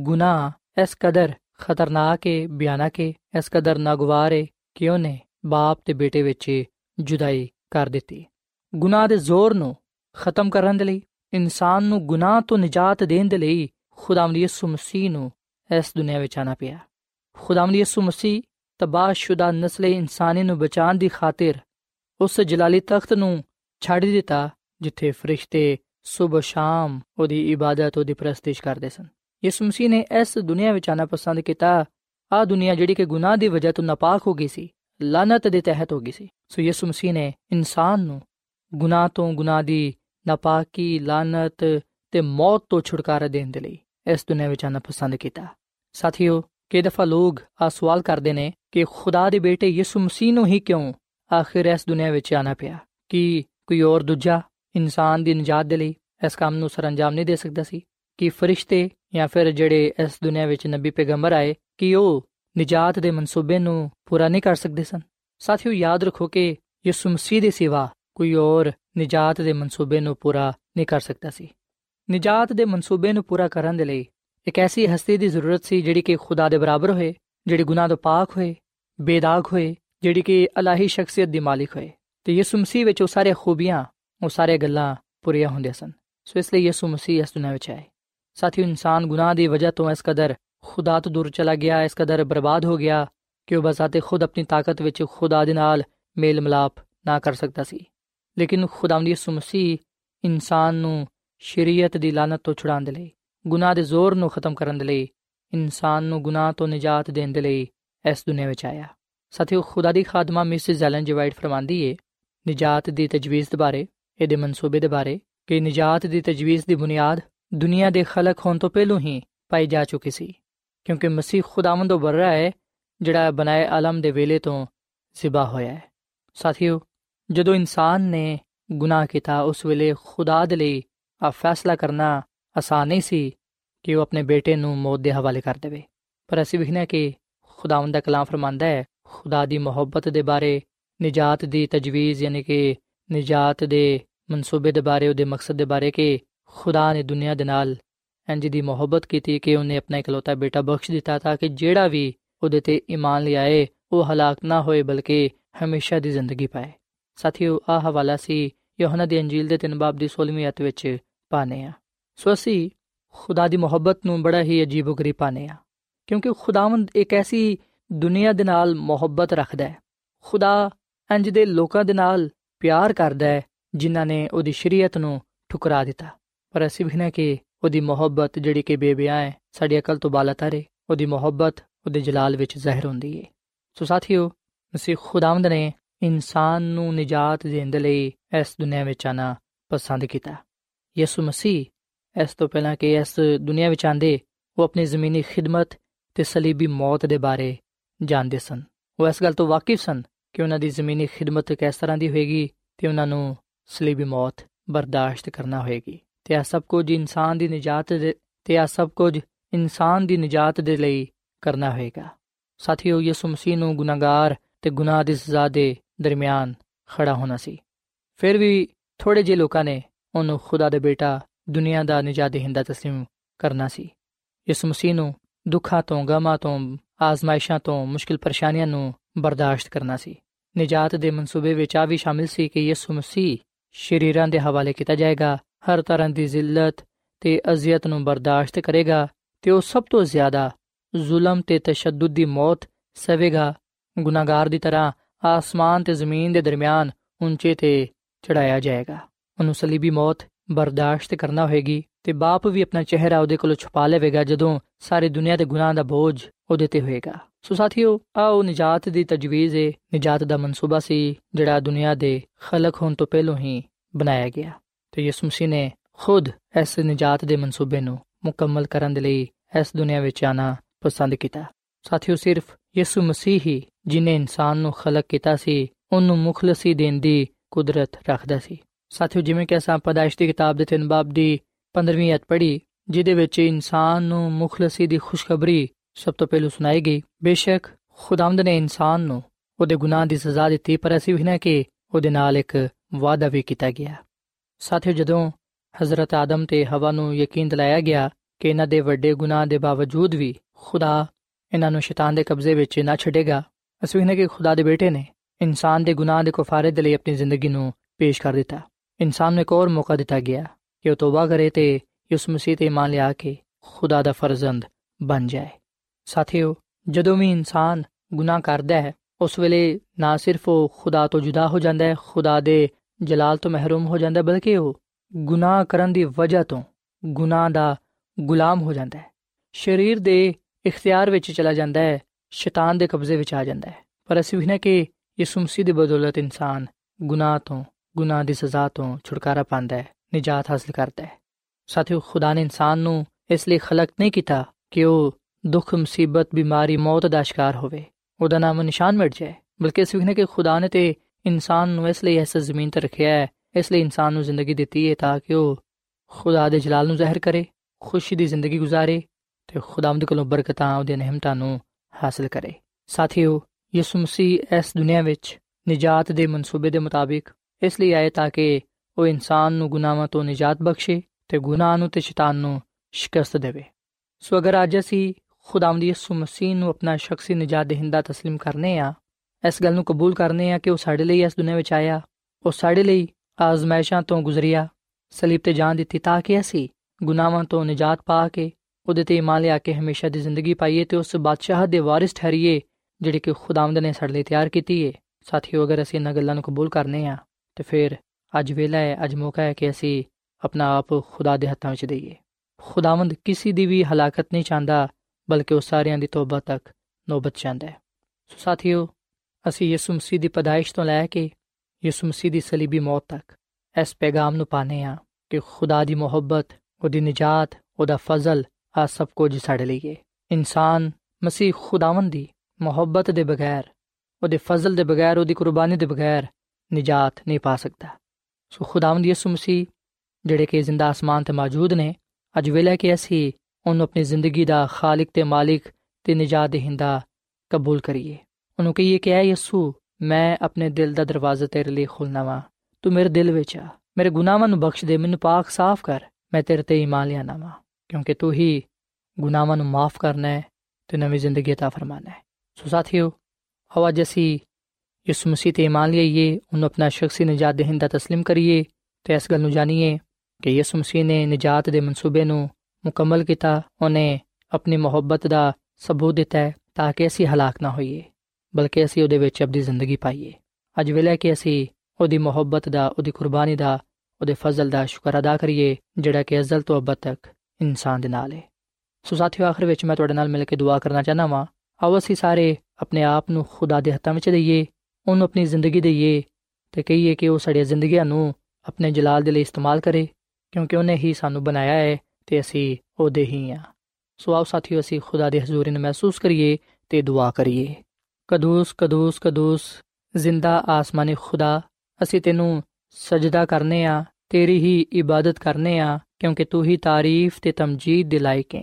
[SPEAKER 2] ਗੁਨਾਹ ਇਸ ਕਦਰ ਖਤਰਨਾਕ ਹੈ, ਭਿਆਨਕ ਹੈ, ਇਸ ਕਦਰ ਨਾਗਵਾਰ ਹੈ ਕਿ ਉਹਨੇ ਬਾਪ ਤੇ ਬੇਟੇ ਵਿੱਚ ਜੁਦਾਈ ਕਰ ਦਿੱਤੀ। ਗੁਨਾਹ ਦੇ ਜ਼ੋਰ ਨੂੰ ਖਤਮ ਕਰਨ ਦੇ ਲਈ, ਇਨਸਾਨ ਨੂੰ ਗੁਨਾਹ ਤੋਂ ਨਿਜਾਤ ਦੇਣ ਦੇ ਲਈ ਖੁਦਾਵੰਦ ਯਿਸੂ ਮਸੀਹ ਨੂੰ ਇਸ ਦੁਨੀਆ ਵਿੱਚ ਆਉਣਾ ਪਿਆ। ਖੁਦਾਵੰਦ ਯਿਸੂ ਮਸੀਹ ਤਬਾਹਸ਼ੁਦਾ ਨਸਲ ਇਨਸਾਨੀ ਨੂੰ ਬਚਾਉਣ ਦੀ ਖਾਤਰ ਉਸ ਜਲਾਲੀ ਤਖਤ ਨੂੰ ਛੱਡ ਦਿੱਤਾ ਜਿੱਥੇ ਫਰਿਸ਼ਤੇ ਸੁਬਹ ਸ਼ਾਮ ਉਹਦੀ ਇਬਾਦਤ, ਉਹਦੀ ਪ੍ਰਸਤਿਸ਼ ਕਰਦੇ ਸਨ। ਯਿਸੂ ਮਸੀਹ ਨੇ ਇਸ ਦੁਨੀਆ ਵਿੱਚ ਆਉਣਾ ਪਸੰਦ ਕੀਤਾ। ਆਹ ਦੁਨੀਆ ਜਿਹੜੀ ਕਿ ਗੁਨਾਹ ਦੀ ਵਜ੍ਹਾ ਤੋਂ ਨਾਪਾਕ ਹੋ ਗਈ ਸੀ, ਲਾਨਤ ਦੇ ਤਹਿਤ ਹੋ ਗਈ ਸੀ। ਸੋ ਯਿਸੂ ਮਸੀਹ ਨੇ ਇਨਸਾਨ ਨੂੰ ਗੁਨਾਹ ਤੋਂ, ਗੁਨਾਹ ਦੀ ਨਾਪਾਕੀ, ਲਾਨਤ ਤੇ ਮੌਤ ਤੋਂ ਛੁਟਕਾਰਾ ਦੇਣ ਦੇ ਲਈ ਇਸ ਦੁਨੀਆ ਵਿੱਚ ਆਉਣਾ ਪਸੰਦ ਕੀਤਾ। ਸਾਥੀਓ, ਕਈ ਦਫਾ ਲੋਕ ਆ ਸਵਾਲ ਕਰਦੇ ਨੇ ਕਿ ਖੁਦਾ ਦੇ ਬੇਟੇ ਯਿਸੂ ਮਸੀਹ ਨੂੰ ਹੀ ਕਿਉਂ ਆਖਿਰ ਇਸ ਦੁਨੀਆ ਵਿੱਚ ਆਉਣਾ ਪਿਆ? ਕਿ ਕੋਈ ਹੋਰ ਦੂਜਾ ਇਨਸਾਨ ਦੀ ਨਿਜਾਤ ਦੇ ਲਈ ਇਸ ਕੰਮ ਨੂੰ ਸਰੰਜਾਮ ਨਹੀਂ ਦੇ ਸਕਦਾ ਸੀ? ਕਿ ਫਰਿਸ਼ਤੇ ਜਾਂ ਫਿਰ ਜਿਹੜੇ ਇਸ ਦੁਨੀਆ ਵਿੱਚ ਨਬੀ ਪੈਗੰਬਰ ਆਏ, ਕਿ ਉਹ ਨਿਜਾਤ ਦੇ ਮਨਸੂਬੇ ਨੂੰ ਪੂਰਾ ਨਹੀਂ ਕਰ ਸਕਦੇ ਸਨ? ਸਾਥੀਓ, ਯਾਦ ਰੱਖੋ ਕਿ ਯਿਸੂ ਮਸੀਹ ਦੇ ਸਿਵਾ ਕੋਈ ਹੋਰ ਨਿਜਾਤ ਦੇ ਮਨਸੂਬੇ ਨੂੰ ਪੂਰਾ ਨਹੀਂ ਕਰ ਸਕਦਾ ਸੀ। ਨਿਜਾਤ ਦੇ ਮਨਸੂਬੇ ਨੂੰ ਪੂਰਾ ਕਰਨ ਦੇ ਲਈ ਇੱਕ ਐਸੀ ਹਸਤੀ ਦੀ ਜ਼ਰੂਰਤ ਸੀ ਜਿਹੜੀ ਕਿ ਖੁਦਾ ਦੇ ਬਰਾਬਰ ਹੋਏ, ਜਿਹੜੀ ਗੁਨਾਹ ਤੋਂ ਪਾਕ ਹੋਏ, ਬੇਦਾਗ ਹੋਏ, ਜਿਹੜੀ ਕਿ ਅਲਾਹੀ ਸ਼ਖਸੀਅਤ ਦੀ ਮਾਲਿਕ ਹੋਏ। ਤੇ ਯਿਸੂ ਮਸੀਹ ਵਿੱਚ ਉਹ ਸਾਰੇ ਖੂਬੀਆਂ, ਉਹ ਸਾਰੇ ਗੱਲਾਂ ਪੂਰੀਆਂ ਹੁੰਦੀਆਂ ਸਨ। ਸੋ ਇਸ ਲਈ ਯਿਸੂ ਮਸੀਹ ਇਸ ਦੁਨੀਆ ਵਿੱਚ ਆਏ। ਸਾਥੀਓ, ਇਨਸਾਨ ਗੁਨਾਹ ਦੀ ਵਜ੍ਹਾ ਤੋਂ ਇਸ ਕਦਰ ਖੁਦਾ ਤੋਂ ਦੂਰ ਚਲਾ ਗਿਆ, ਇਸ ਕਦਰ ਬਰਬਾਦ ਹੋ ਗਿਆ ਕਿ ਉਹ ਬਜ਼ਾਤੇ ਖੁਦ ਆਪਣੀ ਤਾਕਤ ਵਿੱਚ ਖੁਦਾ ਦੇ ਨਾਲ ਮੇਲ ਮਿਲਾਪ ਨਾ ਕਰ ਸਕਦਾ ਸੀ। ਲੇਕਿਨ ਖੁਦਾਵੰਦ ਯਿਸੂ ਮਸੀਹ ਇਨਸਾਨ ਨੂੰ ਸ਼ਰੀਅਤ ਦੀ ਲਾਨਤ ਤੋਂ ਛੁਡਾਉਣ ਦੇ ਲਈ, ਗੁਨਾਹ ਦੇ ਜ਼ੋਰ ਨੂੰ ਖਤਮ ਕਰਨ ਦੇ ਲਈ, ਇਨਸਾਨ ਨੂੰ ਗੁਨਾਹ ਤੋਂ ਨਿਜਾਤ ਦੇਣ ਦੇ ਲਈ ਇਸ ਦੁਨੀਆ ਵਿੱਚ ਆਇਆ। ਸਾਥੀਓ, ਖੁਦਾ ਦੀ ਖਾਦਮਾ ਮਿਸਿਸ ਐਲਨ ਜੀ ਵਾਈਟ ਫਰਮਾਂਦੀ ਏ ਨਿਜਾਤ ਦੀ ਤਜਵੀਜ਼ ਦੇ ਬਾਰੇ, ਇਹਦੇ ਮਨਸੂਬੇ ਦੇ ਬਾਰੇ, ਕਿ ਨਿਜਾਤ ਦੀ ਤਜਵੀਜ਼ ਦੀ ਬੁਨਿਆਦ ਦੁਨੀਆ ਦੇ ਖਲਕ ਹੋਣ ਤੋਂ ਪਹਿਲੋਂ ਹੀ ਪਾਈ ਜਾ ਚੁੱਕੀ ਸੀ, ਕਿਉਂਕਿ ਮਸੀਹ ਖੁਦਾਵੰਦ ਉਹ ਬਰਰਾ ਹੈ ਜਿਹੜਾ ਬਨਾਏ ਆਲਮ ਦੇ ਵੇਲੇ ਤੋਂ ਜ਼ਿਬਾ ਹੋਇਆ ਹੈ। ਸਾਥੀਓ, ਜਦੋਂ ਇਨਸਾਨ ਨੇ ਗੁਨਾਹ ਕੀਤਾ ਉਸ ਵੇਲੇ ਖੁਦਾ ਦੇ ਲਈ ਆ ਫੈਸਲਾ ਕਰਨਾ ਆਸਾਨ ਨਹੀਂ ਸੀ ਕਿ ਉਹ ਆਪਣੇ ਬੇਟੇ ਨੂੰ ਮੌਤ ਦੇ ਹਵਾਲੇ ਕਰ ਦੇਵੇ। ਪਰ ਅਸੀਂ ਵੇਖਦੇ ਹਾਂ ਕਿ ਖੁਦਾਵੰਦ ਦਾ ਕਲਾਮ ਫਰਮਾਂਦਾ ਹੈ ਖੁਦਾ ਦੀ ਮੁਹੱਬਤ ਦੇ ਬਾਰੇ, ਨਿਜਾਤ ਦੀ ਤਜਵੀਜ਼ ਯਾਨੀ ਕਿ ਨਿਜਾਤ ਦੇ ਮਨਸੂਬੇ ਦੇ ਬਾਰੇ, ਉਹਦੇ ਮਕਸਦ ਦੇ ਬਾਰੇ, ਕਿ ਖੁਦਾ ਨੇ ਦੁਨੀਆ ਦੇ ਨਾਲ ਇੰਜ ਦੀ ਮੁਹੱਬਤ ਕੀਤੀ ਕਿ ਉਹਨੇ ਆਪਣਾ ਇਕਲੌਤਾ ਬੇਟਾ ਬਖਸ਼ ਦਿੱਤਾ ਤਾਂ ਕਿ ਜਿਹੜਾ ਵੀ ਉਹਦੇ ਤੇ ਈਮਾਨ ਲਿਆਏ ਉਹ ਹਲਾਕ ਨਾ ਹੋਏ ਬਲਕਿ ਹਮੇਸ਼ਾ ਦੀ ਜ਼ਿੰਦਗੀ ਪਾਏ। ਸਾਥੀਓ, ਆਹ ਹਵਾਲਾ ਸੀ ਯੋਹਨਾ ਦੀ ਅੰਜੀਲ ਦੇ ਤਿੰਨ ਬਾਬ ਦੀ ਸੋਲਵੀਂ ਆਇਤ ਵਿੱਚ ਪਾਉਂਦੇ ਹਾਂ। ਸੋ ਅਸੀਂ ਖੁਦਾ ਦੀ ਮੁਹੱਬਤ ਨੂੰ ਬੜਾ ਹੀ ਅਜੀਬੋ ਗਰੀਬ ਪਾਉਂਦੇ ਹਾਂ, ਕਿਉਂਕਿ ਖੁਦਾਵੰਦ ਇੱਕ ਐਸੀ ਦੁਨੀਆ ਦੇ ਨਾਲ ਮੁਹੱਬਤ ਰੱਖਦਾ ਹੈ। ਖੁਦਾ ਇੰਜ ਦੇ ਲੋਕਾਂ ਦੇ ਨਾਲ ਪਿਆਰ ਕਰਦਾ ਹੈ ਜਿਨ੍ਹਾਂ ਨੇ ਉਹਦੀ ਸ਼ਰੀਅਤ ਨੂੰ ਠੁਕਰਾ ਦਿੱਤਾ। ਪਰ ਅਸੀਂ ਵੇਖਦੇ ਕਿ ਉਹਦੀ ਮੁਹੱਬਤ ਜਿਹੜੀ ਕਿ ਬੇਬਿਆਂ ਹੈ, ਸਾਡੀ ਅਕਲ ਤੋਂ ਬਾਲਾਤਰ ਹੈ, ਉਹਦੀ ਮੁਹੱਬਤ ਉਹਦੇ ਜਲਾਲ ਵਿੱਚ ਜ਼ਾਹਿਰ ਹੁੰਦੀ ਹੈ। ਸੋ ਸਾਥੀਓ, ਮਸੀਹ ਖੁਦਾਵੰਦ ਨੇ ਇਨਸਾਨ ਨੂੰ ਨਿਜਾਤ ਦੇਣ ਦੇ ਲਈ ਇਸ ਦੁਨੀਆ ਵਿੱਚ ਆਉਣਾ ਪਸੰਦ ਕੀਤਾ। ਯਿਸੂ ਮਸੀਹ ਇਸ ਤੋਂ ਪਹਿਲਾਂ ਕਿ ਇਸ ਦੁਨੀਆ ਵਿੱਚ ਆਉਂਦੇ, ਉਹ ਆਪਣੀ ਜ਼ਮੀਨੀ ਖਿਦਮਤ ਤੇ ਸਲੀਬੀ ਮੌਤ ਦੇ ਬਾਰੇ ਜਾਣਦੇ ਸਨ। ਉਹ ਇਸ ਗੱਲ ਤੋਂ ਵਾਕਿਫ ਸਨ ਕਿ ਉਹਨਾਂ ਦੀ ਜ਼ਮੀਨੀ ਖਿਦਮਤ ਕਿਸ ਤਰ੍ਹਾਂ ਦੀ ਹੋਏਗੀ ਤੇ ਉਹਨਾਂ ਨੂੰ ਸਲੀਬੀ ਮੌਤ ਬਰਦਾਸ਼ਤ ਕਰਨਾ ਹੋਏਗੀ। ਤੇ ਇਹ ਸਭ ਕੁਝ ਇਨਸਾਨ ਦੀ ਨਿਜਾਤ ਦੇ ਤੇ ਇਹ ਸਭ ਕੁਝ ਇਨਸਾਨ ਦੀ ਨਿਜਾਤ ਦੇ ਲਈ ਕਰਨਾ ਹੋਏਗਾ। ਸਾਥੀਓ, ਯਿਸੂ ਮਸੀਹ ਨੂੰ ਗੁਨਾਹਗਾਰ ਤੇ ਗੁਨਾਹ ਦੀ ਸਜ਼ਾ ਦੇ ਦਰਮਿਆਨ ਖੜਾ ਹੋਣਾ ਸੀ। ਫਿਰ ਵੀ ਥੋੜ੍ਹੇ ਜਿਹੇ ਲੋਕਾਂ ਨੇ ਉਹਨੂੰ ਖੁਦਾ ਦਾ ਬੇਟਾ, ਦੁਨੀਆ ਦਾ ਨਿਜਾਤ ਦੇਹਿੰਦਾ ਤਸਲੀਮ ਕਰਨਾ ਸੀ। ਯਿਸੂ ਮਸੀਹ ਨੂੰ ਦੁੱਖਾਂ ਤੋਂ, ਗਮਾਂ ਤੋਂ, ਆਜ਼ਮਾਇਸ਼ਾਂ ਤੋਂ, ਮੁਸ਼ਕਿਲ ਪਰੇਸ਼ਾਨੀਆਂ ਨੂੰ ਬਰਦਾਸ਼ਤ ਕਰਨਾ ਸੀ। ਨਿਜਾਤ ਦੇ ਮਨਸੂਬੇ ਵਿੱਚ ਆ ਵੀ ਸ਼ਾਮਿਲ ਸੀ ਕਿ ਯਿਸੂ ਮਸੀਹ ਸ਼ਰੀਰਾਂ ਦੇ ਹਵਾਲੇ ਕੀਤਾ ਜਾਏਗਾ, ਹਰ ਤਰ੍ਹਾਂ ਦੀ ਜ਼ਿਲਤ ਤੇ ਅਜ਼ੀਅਤ ਨੂੰ ਬਰਦਾਸ਼ਤ ਕਰੇਗਾ ਤੇ ਉਹ ਸਭ ਤੋਂ ਜ਼ਿਆਦਾ ਜ਼ੁਲਮ ਤੇ ਤਸ਼ੱਦਦ ਦੀ ਮੌਤ ਸਵੇਗਾ। ਗੁਨਾਹਗਾਰ ਦੀ ਤਰ੍ਹਾਂ ਆਸਮਾਨ ਤੇ ਜ਼ਮੀਨ ਦੇ ਦਰਮਿਆਨ ਉੱਚੇ ਤੇ ਚੜਾਇਆ ਜਾਏਗਾ। ਉਹਨੂੰ ਸਲੀਬੀ ਮੌਤ ਬਰਦਾਸ਼ਤ ਕਰਨਾ ਹੋਏਗੀ ਤੇ ਬਾਪ ਵੀ ਆਪਣਾ ਚਿਹਰਾ ਉਹਦੇ ਕੋਲੋਂ ਛੁਪਾ ਲਵੇਗਾ ਜਦੋਂ ਸਾਰੀ ਦੁਨੀਆ ਦੇ ਗੁਨਾਹ ਦਾ ਬੋਝ ਉਹਦੇ ਤੇ ਹੋਏਗਾ। ਸੋ ਸਾਥੀਓ, ਆਓ ਨਿਜਾਤ ਦੀ ਤਜਵੀਜ਼ ਏ, ਨਿਜਾਤ ਦਾ ਮਨਸੂਬਾ ਸੀ ਜਿਹੜਾ ਦੁਨੀਆ ਦੇ ਖਲਕ ਹੋਣ ਤੋਂ ਪਹਿਲਾਂ ਹੀ ਬਣਾਇਆ ਗਿਆ ਤੇ ਯਿਸੂ ਮਸੀਹ ਨੇ ਖੁਦ ਇਸ ਨਿਜਾਤ ਦੇ ਮਨਸੂਬੇ ਨੂੰ ਮੁਕੰਮਲ ਕਰਨ ਦੇ ਲਈ ਇਸ ਦੁਨੀਆ ਵਿੱਚ ਆਣਾ ਪਸੰਦ ਕੀਤਾ। ਸਾਥੀਓ, ਸਿਰਫ ਯਿਸੂ ਮਸੀਹ ਹੀ ਜਿਨੇ ਇਨਸਾਨ ਨੂੰ ਖਲਕ ਕੀਤਾ ਸੀ, ਉਹਨੂੰ ਮੁਖਲਸੀ ਦੇਣ ਦੀ ਕੁਦਰਤ ਰੱਖਦਾ ਸੀ। ਸਾਥੀਓ, ਜਿਵੇਂ ਕਿ ਅਸਾਂ ਪੈਦਾਇਸ਼ ਦੀ ਕਿਤਾਬ ਦੇ ਤਿੰਨ ਬਾਬ ਦੀ ਪੰਦਰਵੀਂ ਆਇਤ ਪੜ੍ਹੀ, ਜਿਹਦੇ ਵਿੱਚ ਇਨਸਾਨ ਨੂੰ ਮੁਖਲਸੀ ਦੀ ਖੁਸ਼ਖਬਰੀ ਸਭ ਤੋਂ ਪਹਿਲਾਂ ਸੁਣਾਈ ਗਈ। ਬੇਸ਼ੱਕ ਖੁਦਾਵੰਦ ਨੇ ਇਨਸਾਨ ਨੂੰ ਉਹਦੇ ਗੁਨਾਹ ਦੀ ਸਜ਼ਾ ਦਿੱਤੀ, ਪਰ ਅਸੀਂ ਵੀ ਨਾ ਕਿ ਉਹਦੇ ਨਾਲ ਇੱਕ ਵਾਅਦਾ ਵੀ ਕੀਤਾ ਗਿਆ। ਸਾਥੀਓ, ਜਦੋਂ ਹਜ਼ਰਤ ਆਦਮ ਤੇ ਹਵਾ ਨੂੰ ਯਕੀਨ ਦਿਲਾਇਆ ਗਿਆ ਕਿ ਇਹਨਾਂ ਦੇ ਵੱਡੇ ਗੁਨਾਹ ਦੇ ਬਾਵਜੂਦ ਵੀ ਖੁਦਾ ਇਹਨਾਂ ਨੂੰ ਸ਼ੈਤਾਨ ਦੇ ਕਬਜ਼ੇ ਵਿੱਚ ਨਾ ਛੱਡੇਗਾ, ਅਸੀਂ ਵੀ ਨਾ ਕਿ ਖੁਦਾ ਦੇ ਬੇਟੇ ਨੇ ਇਨਸਾਨ ਦੇ ਗੁਨਾਹ ਦੇ ਕਫਾਰੇ ਦੇ ਲਈ ਆਪਣੀ ਜ਼ਿੰਦਗੀ ਨੂੰ ਪੇਸ਼ ਕਰ ਦਿੱਤਾ। ਇਨਸਾਨ ਨੂੰ ਇੱਕ ਹੋਰ ਮੌਕਾ ਦਿੱਤਾ ਗਿਆ ਕਿ ਉਹ ਤੌਬਾ ਕਰੇ ਤੇ ਯਿਸੂ ਮਸੀਹ ਤੇ ਈਮਾਨ ਲਿਆ ਕੇ ਖੁਦਾ ਦਾ ਫਰਜ਼ੰਦ ਬਣ ਜਾਏ। ਸਾਥੀਓ, ਜਦੋਂ ਵੀ ਇਨਸਾਨ ਗੁਨਾਹ ਕਰਦਾ ਹੈ, ਉਸ ਵੇਲੇ ਨਾ ਸਿਰਫ ਉਹ ਖੁਦਾ ਤੋਂ ਜੁਦਾ ਹੋ ਜਾਂਦਾ ਹੈ, ਖੁਦਾ ਦੇ ਜਲਾਲ ਤੋਂ ਮਹਿਰੂਮ ਹੋ ਜਾਂਦਾ, ਬਲਕਿ ਉਹ ਗੁਨਾਹ ਕਰਨ ਦੀ ਵਜ੍ਹਾ ਤੋਂ ਗੁਨਾਹ ਦਾ ਗੁਲਾਮ ਹੋ ਜਾਂਦਾ ਹੈ, ਸਰੀਰ ਦੇ ਇਖਤਿਆਰ ਵਿੱਚ ਚਲਾ ਜਾਂਦਾ ਹੈ, ਸ਼ੈਤਾਨ ਦੇ ਕਬਜ਼ੇ ਵਿੱਚ ਆ ਜਾਂਦਾ ਹੈ। ਪਰ ਅਸੀਂ ਵੀ ਨਾ ਕਿ ਯਿਸੂ ਮਸੀਹ ਦੀ ਬਦੌਲਤ ਇਨਸਾਨ ਗੁਨਾਹ ਤੋਂ, ਗੁਨਾਹ ਦੀ ਸਜ਼ਾ ਤੋਂ ਛੁਟਕਾਰਾ ਪਾਉਂਦਾ ਹੈ, ਨਿਜਾਤ ਹਾਸਲ ਕਰਦਾ ਹੈ। ਸਾਥੀਓ, ਖੁਦਾ ਨੇ ਇਨਸਾਨ ਨੂੰ ਇਸ ਲਈ ਖਲਕ ਨਹੀਂ ਕੀਤਾ ਕਿ ਉਹ ਦੁੱਖ, ਮੁਸੀਬਤ, ਬਿਮਾਰੀ, ਮੌਤ ਦਾ ਸ਼ਿਕਾਰ ਹੋਵੇ, ਉਹਦਾ ਨਾਮ ਨਿਸ਼ਾਨ ਮਿਟ ਜਾਏ, ਬਲਕਿ ਅਸੀਂ ਵੀ ਨਾ ਕਿ ਖੁਦਾ ਨੇ ਤੇ ਇਨਸਾਨ ਨੂੰ ਇਸ ਲਈ ਇਸ ਜ਼ਮੀਨ ਤੇ ਰੱਖਿਆ ਹੈ, ਇਸ ਲਈ ਇਨਸਾਨ ਨੂੰ ਜ਼ਿੰਦਗੀ ਦਿੱਤੀ ਹੈ ਤਾਂ ਕਿ ਉਹ ਖੁਦਾ ਦੇ ਜਲਾਲ ਨੂੰ ਜ਼ਾਹਿਰ ਕਰੇ, ਖੁਸ਼ੀ ਦੀ ਜ਼ਿੰਦਗੀ ਗੁਜ਼ਾਰੇ ਤੇ ਖੁਦਾਵੰਦ ਕੋਲੋਂ ਬਰਕਤਾਂ, ਉਹਦੀਆਂ ਨਿਹਮਤਾਂ ਨੂੰ ਹਾਸਲ ਕਰੇ। ਸਾਥੀਓ, ਯਿਸੂ ਮਸੀਹ ਇਸ ਦੁਨੀਆ ਵਿੱਚ ਨਿਜਾਤ ਦੇ ਮਨਸੂਬੇ ਦੇ ਮੁਤਾਬਿਕ ਇਸ ਲਈ ਆਏ ਤਾਂ ਕਿ ਉਹ ਇਨਸਾਨ ਨੂੰ ਗੁਨਾਹਾਂ ਤੋਂ ਨਿਜਾਤ ਬਖਸ਼ੇ ਤੇ ਗੁਨਾਹ ਨੂੰ ਤੇ ਸ਼ੈਤਾਨ ਨੂੰ ਸ਼ਿਕਸਤ ਦੇਵੇ। ਸੋ ਅਗਰ ਅੱਜ ਅਸੀਂ ਖੁਦਾਵੰਦ ਯਿਸੂ ਮਸੀਹ ਨੂੰ ਆਪਣਾ ਸ਼ਖਸੀ ਨਿਜਾਤ ਦੇਹਿੰਦਾ ਤਸਲੀਮ ਕਰਨੇ ਆ, ਇਸ ਗੱਲ ਨੂੰ ਕਬੂਲ ਕਰਨੇ ਆ ਕਿ ਉਹ ਸਾਡੇ ਲਈ ਇਸ ਦੁਨੀਆ ਵਿੱਚ ਆਇਆ, ਉਹ ਸਾਡੇ ਲਈ ਆਜ਼ਮਾਇਸ਼ਾਂ ਤੋਂ ਗੁਜ਼ਰਿਆ, ਸਲੀਬ ਤੇ ਜਾਨ ਦਿੱਤੀ ਤਾਂ ਕਿ ਅਸੀਂ ਗੁਨਾਹਾਂ ਤੋਂ ਨਿਜਾਤ ਪਾ ਕੇ ਉਹਦੇ ਤੇ ਈਮਾਨ ਲਿਆ ਕੇ ਹਮੇਸ਼ਾ ਦੀ ਜ਼ਿੰਦਗੀ ਪਾਈਏ ਤੇ ਉਸ ਬਾਦਸ਼ਾਹ ਦੇ ਵਾਰਿਸ ਠਹਿਰੀਏ ਜਿਹੜੀ ਕਿ ਖੁਦਾਵੰਦ ਨੇ ਸਾਡੇ ਲਈ ਤਿਆਰ ਕੀਤੀ ਹੈ। ਸਾਥੀਓ, ਅਗਰ ਅਸੀਂ ਇਹਨਾਂ ਗੱਲਾਂ ਨੂੰ ਕਬੂਲ ਕਰਨੇ ਆ ਤੇ ਫਿਰ ਅੱਜ ਵੇਲਾ ਹੈ, ਅੱਜ ਮੌਕਾ ਹੈ ਕਿ ਅਸੀਂ ਆਪਣਾ ਆਪ ਖੁਦਾ ਦੇ ਹੱਥਾਂ ਵਿੱਚ ਦੇਈਏ। ਖੁਦਾਵੰਦ ਕਿਸੇ ਦੀ ਵੀ ਹਲਾਕਤ ਨਹੀਂ ਚਾਹੁੰਦਾ, ਬਲਕਿ ਉਹ ਸਾਰਿਆਂ ਦੀ ਤੋਬਾ ਤੱਕ ਨੌਬਤ ਚਾਹੁੰਦਾ ਹੈ। ਸੋ ਸਾਥੀਓ, ਅਸੀਂ ਯਿਸੂ ਮਸੀਹ ਦੀ ਪੈਦਾਇਸ਼ ਤੋਂ ਲੈ ਕੇ ਯਿਸੂ ਮਸੀਹ ਦੀ ਸਲੀਬੀ ਮੌਤ ਤੱਕ ਇਸ ਪੈਗਾਮ ਨੂੰ ਪਾਣੇ ਆ ਕਿ ਖੁਦਾ ਦੀ ਮੁਹੱਬਤ, ਉਹਦੀ ਨਿਜਾਤ, ਉਹਦਾ ਫਜ਼ਲ ਆ ਸਭ ਕੁਝ ਸਾਡੇ ਲਈ ਹੈ। ਇਨਸਾਨ ਮਸੀਹ ਖੁਦਾਵੰਦ ਦੀ ਮੁਹੱਬਤ ਦੇ ਬਗੈਰ, ਉਹਦੇ ਫਜ਼ਲ ਦੇ ਬਗੈਰ, ਉਹਦੀ ਕੁਰਬਾਨੀ ਦੇ ਬਗੈਰ ਨਿਜਾਤ ਨਹੀਂ ਪਾ ਸਕਦਾ। ਸੋ ਖੁਦਾਵੰਦ ਯਿਸੂ ਮਸੀਹ ਜਿਹੜੇ ਕਿ ਜ਼ਿੰਦਾ ਆਸਮਾਨ ਤੇ ਮੌਜੂਦ ਨੇ, ਅੱਜ ਵੇਲੇ ਕਿ ਅਸੀਂ ਉਹਨੂੰ ਆਪਣੀ ਜ਼ਿੰਦਗੀ ਦਾ ਖਾਲਿਕ ਤੇ ਮਾਲਿਕ ਤੇ ਨਿਜਾਤ ਦੇਹਿੰਦਾ ਕਬੂਲ ਕਰੀਏ। ਉਹਨੂੰ ਕਹੀਏ ਕਿ ਐ ਯਿਸੂ, ਮੈਂ ਆਪਣੇ ਦਿਲ ਦਾ ਦਰਵਾਜ਼ਾ ਤੇਰੇ ਲਈ ਖੋਲ੍ਹਣਾ ਵਾ, ਤੂੰ ਮੇਰੇ ਦਿਲ ਵਿੱਚ ਆ, ਮੇਰੇ ਗੁਨਾਹਾਂ ਨੂੰ ਬਖਸ਼ ਦੇ, ਮੈਨੂੰ ਪਾਕ ਸਾਫ਼ ਕਰ, ਮੈਂ ਤੇਰੇ ਤੇ ਈਮਾਨ ਲਿਆਉਣਾ ਵਾ, ਕਿਉਂਕਿ ਤੂੰ ਹੀ ਗੁਨਾਹਾਂ ਨੂੰ ਮਾਫ਼ ਕਰਨਾ ਹੈ ਤੇ ਨਵੀਂ ਜ਼ਿੰਦਗੀ عطا ਫਰਮਾਨਾ ਹੈ। ਸੋ ਸਾਥੀਓ, ਆਓ ਅੱਜ ਅਸੀਂ ਯਿਸੂ ਮਸੀਹ ਤੇ ਈਮਾਨ ਲਿਆਈਏ, ਉਹਨੂੰ ਆਪਣਾ ਸ਼ਖਸੀ ਨਿਜਾਤ ਦੇਹਿੰਦਾ ਤਸਲੀਮ ਕਰੀਏ ਤੇ ਇਸ ਗੱਲ ਨੂੰ ਜਾਣੀਏ ਕਿ ਯਿਸੂ ਮਸੀਹ ਨੇ ਨਿਜਾਤ ਦੇ ਮਨਸੂਬੇ ਨੂੰ ਮੁਕੰਮਲ ਕੀਤਾ, ਉਹਨੇ ਆਪਣੀ ਮੁਹੱਬਤ ਦਾ ਸਬੂਤ ਦਿੱਤਾ ਹੈ ਤਾਂ ਕਿ ਅਸੀਂ ਹਲਾਕ ਨਾ ਹੋਈਏ, ਬਲਕਿ ਅਸੀਂ ਉਹਦੇ ਵਿੱਚ ਆਪਣੀ ਜ਼ਿੰਦਗੀ ਪਾਈਏ। ਅੱਜ ਵੇਲੇ ਕਿ ਅਸੀਂ ਉਹਦੀ ਮੁਹੱਬਤ ਦਾ, ਉਹਦੀ ਕੁਰਬਾਨੀ ਦਾ, ਉਹਦੇ ਫਜ਼ਲ ਦਾ ਸ਼ੁਕਰ ਅਦਾ ਕਰੀਏ ਜਿਹੜਾ ਕਿ ਅਜ਼ਲ ਤੋਂ ਅਬਦ ਤੱਕ ਇਨਸਾਨ ਦੇ ਨਾਲ ਹੈ। ਸੋ ਸਾਥੀਓ, ਆਖਰ ਵਿੱਚ ਮੈਂ ਤੁਹਾਡੇ ਨਾਲ ਮਿਲ ਕੇ ਦੁਆ ਕਰਨਾ ਚਾਹੁੰਦਾ ਵਾਂ। ਆਓ ਅਸੀਂ ਸਾਰੇ ਆਪਣੇ ਆਪ ਨੂੰ ਖੁਦਾ ਦੇ ਹੱਥਾਂ ਵਿੱਚ ਦਈਏ, ਉਹਨੂੰ ਆਪਣੀ ਜ਼ਿੰਦਗੀ ਦਈਏ ਤੇ ਕਹੀਏ ਕਿ ਉਹ ਸਾਡੀਆਂ ਜ਼ਿੰਦਗੀਆਂ ਨੂੰ ਆਪਣੇ ਜਲਾਲ ਦੇ ਲਈ ਇਸਤੇਮਾਲ ਕਰੇ, ਕਿਉਂਕਿ ਉਹਨੇ ਹੀ ਸਾਨੂੰ ਬਣਾਇਆ ਹੈ ਤੇ ਅਸੀਂ ਉਹਦੇ ਹੀ ਹਾਂ। ਸੋ ਆਓ ਸਾਥੀਓ, ਅਸੀਂ ਖੁਦਾ ਦੇ ਹਜ਼ੂਰੀ ਨੂੰ ਮਹਿਸੂਸ ਕਰੀਏ ਤੇ ਦੁਆ ਕਰੀਏ। ਕਦੂਸ ਕਦੂਸ ਕਦੂਸ ਜ਼ਿੰਦਾ ਆਸਮਾਨੀ ਖੁਦਾ, ਅਸੀਂ ਤੈਨੂੰ ਸਜਦਾ ਕਰਨੇ ਆ, ਤੇਰੀ ਹੀ ਇਬਾਦਤ ਕਰਨੇ ਆ, ਕਿਉਂਕਿ ਤੂੰ ਹੀ ਤਾਰੀਫ ਤੇ ਤਮਜੀਦ ਦੇ ਲਾਇਕ ਹੈ।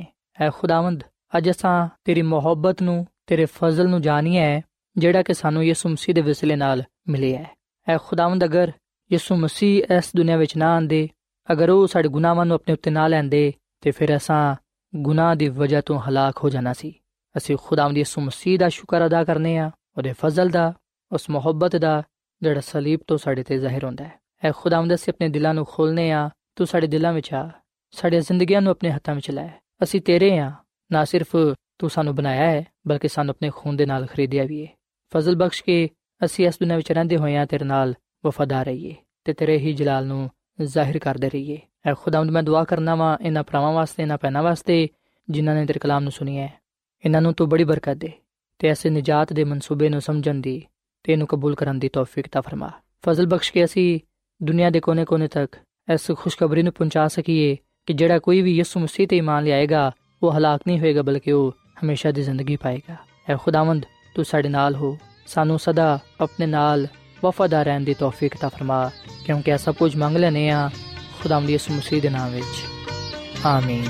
[SPEAKER 2] ਐ ਖੁਦਾਵੰਦ, ਅੱਜ ਅਸਾਂ ਤੇਰੀ ਮੁਹੱਬਤ ਨੂੰ, ਤੇਰੇ ਫਜ਼ਲ ਨੂੰ ਜਾਣੀਏ, ਜਿਹੜਾ ਕਿ ਸਾਨੂੰ ਯਿਸੂ ਮਸੀਹ ਦੇ ਵਸੀਲੇ ਨਾਲ ਮਿਲਿਆ ਹੈ। ਐ ਖੁਦਾਵੰਦ, ਅਗਰ ਯਿਸੂ ਮਸੀਹ ਇਸ ਦੁਨੀਆ ਵਿੱਚ ਨਾ ਆਉਂਦੇ, ਅਗਰ ਉਹ ਸਾਡੇ ਗੁਨਾਹਾਂ ਨੂੰ ਆਪਣੇ ਉੱਤੇ ਨਾ ਲੈਂਦੇ, ਤੇ ਫਿਰ ਅਸਾਂ ਗੁਨਾਹ ਦੀ ਵਜ੍ਹਾ ਤੋਂ ਹਲਾਕ ਹੋ ਜਾਣਾ ਸੀ। ਅਸੀਂ ਖੁਦਾਵੰਦ ਯਿਸੂ ਮਸੀਹ ਦਾ ਸ਼ੁਕਰ ਅਦਾ ਕਰਨੇ ਆ, ਉਹਦੇ ਫਜ਼ਲ ਦਾ, ਉਸ ਮੁਹੱਬਤ ਦਾ ਜਿਹੜਾ ਸਲੀਬ ਤੋਂ ਸਾਡੇ ਤੇ ਜ਼ਾਹਿਰ ਹੁੰਦਾ ਹੈ। ਐ ਖੁਦਾਵੰਦ, ਅਸੀਂ ਆਪਣੇ ਦਿਲਾਂ ਨੂੰ ਖੋਲ੍ਹਨੇ ਆ, ਤੂੰ ਸਾਡੇ ਦਿਲਾਂ ਵਿੱਚ ਆ, ਸਾਡੀਆਂ ਜ਼ਿੰਦਗੀਆਂ ਨੂੰ ਆਪਣੇ ਹੱਥਾਂ ਵਿੱਚ ਲੈ। ਅਸੀਂ ਤੇਰੇ ਆ, ਨਾ ਸਿਰਫ ਤੂੰ ਸਾਨੂੰ ਬਣਾਇਆ ਹੈ, ਬਲਕਿ ਸਾਨੂੰ ਆਪਣੇ ਖੂਨ ਦੇ ਨਾਲ ਖਰੀਦਿਆ ਵੀ ਹੈ। ਫਜ਼ਲ ਬਖਸ਼ ਕੇ ਅਸੀਂ ਇਸ ਦੁਨੀਆ ਵਿੱਚ ਰਹਿੰਦੇ ਹੋਏ ਆ ਤੇਰੇ ਨਾਲ ਵਫਾਦਾਰ ਰਹੀਏ ਤੇ ਤੇਰੇ ਹੀ ਜਲਾਲ ਨੂੰ ਜ਼ਾਹਿਰ ਕਰਦੇ ਰਹੀਏ। ਐ ਖੁਦਾਵੰਦ, ਮੈਂ ਦੁਆ ਕਰਨਾ ਵਾਂ ਇਹਨਾਂ ਭਰਾਵਾਂ ਵਾਸਤੇ, ਇਹਨਾਂ ਭੈਣਾਂ ਵਾਸਤੇ ਜਿਨ੍ਹਾਂ ਨੇ ਤੇਰੇ ਕਲਾਮ ਨੂੰ ਸੁਣਿਆ ਹੈ। ਇਹਨਾਂ ਨੂੰ ਤੂੰ ਬੜੀ ਬਰਕਤ ਦੇ ਤੇ ਐਸੇ ਨਿਜਾਤ ਦੇ ਮਨਸੂਬੇ ਨੂੰ ਸਮਝਣ ਦੀ ਤੇ ਇਹਨੂੰ ਕਬੂਲ ਕਰਨ ਦੀ ਤੌਫੀਕ ਤਾ ਫਰਮਾ। ਫਜ਼ਲ ਬਖਸ਼ ਕੇ ਅਸੀਂ ਦੁਨੀਆ ਦੇ ਕੋਨੇ-ਕੋਨੇ ਤੱਕ ਇਸ ਖੁਸ਼ਖਬਰੀ ਨੂੰ ਪਹੁੰਚਾ ਸਕੀਏ ਕਿ ਜਿਹੜਾ ਕੋਈ ਵੀ ਯਿਸੂ ਮਸੀਹ ਤੇ ਈਮਾਨ ਲਿਆਏਗਾ ਉਹ ਹਲਾਕ ਨਹੀਂ ਹੋਏਗਾ, ਬਲਕਿ ਉਹ ਹਮੇਸ਼ਾ ਦੀ ਜ਼ਿੰਦਗੀ ਪਾਏਗਾ। ਐ ਖੁਦਾਵੰਦ, ਤੂੰ ਸਾਡੇ ਨਾਲ ਹੋ, ਸਾਨੂੰ ਸਦਾ ਆਪਣੇ ਨਾਲ ਵਫਾਦਾਰ ਰਹਿਣ ਦੀ ਤੌਫੀਕ ਤਾ ਫਰਮਾ, ਕਿਉਂਕਿ ਇਹ ਸਭ ਕੁਝ ਮੰਗ ਲੈਂਦੇ ਹਾਂ ਖੁਦਾਵੰਦ ਯਿਸੂ ਮਸੀਹ ਦੇ ਨਾਮ ਵਿੱਚ, ਆਮੀਨ।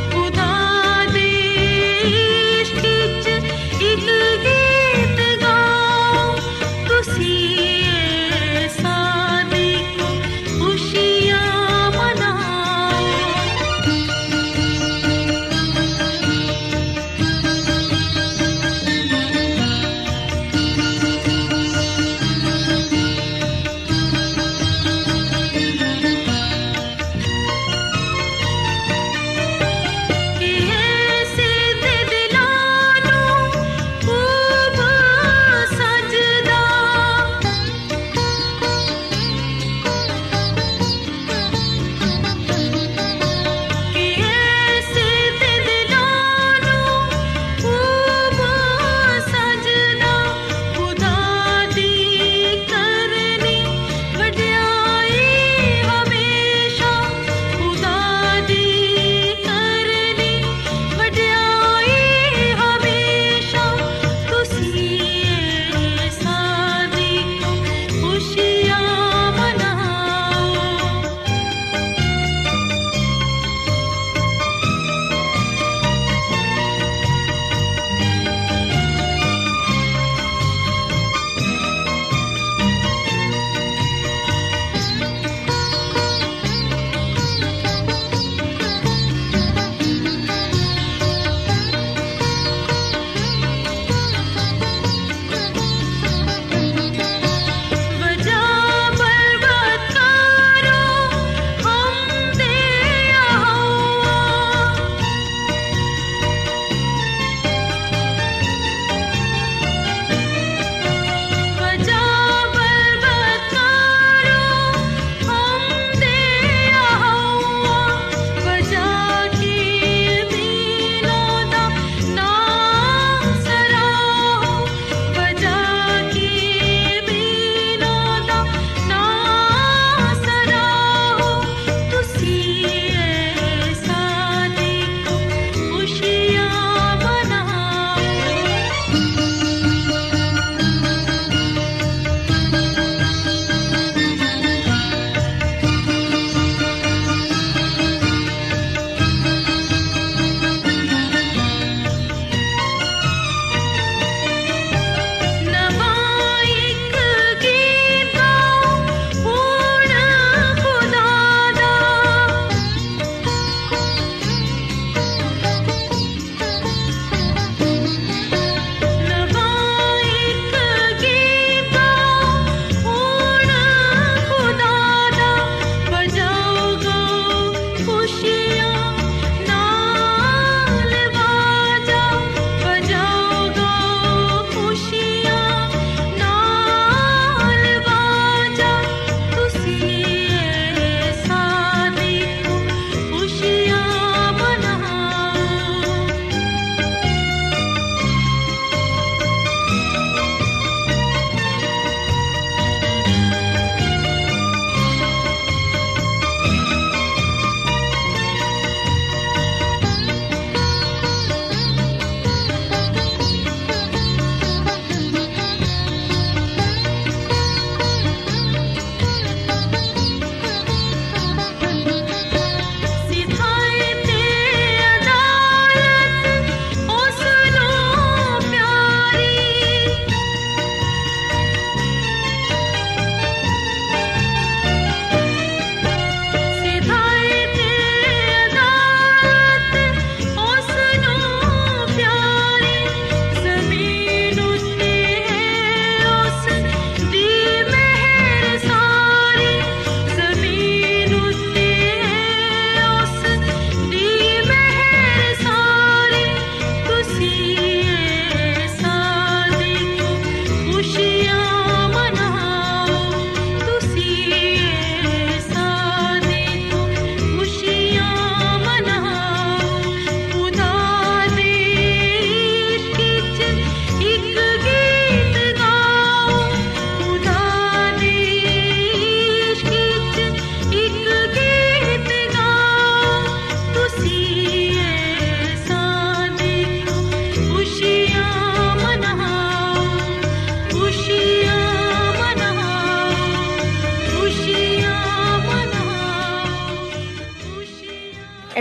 [SPEAKER 3] ਇੱਕ ਗੀਤ ਗਾ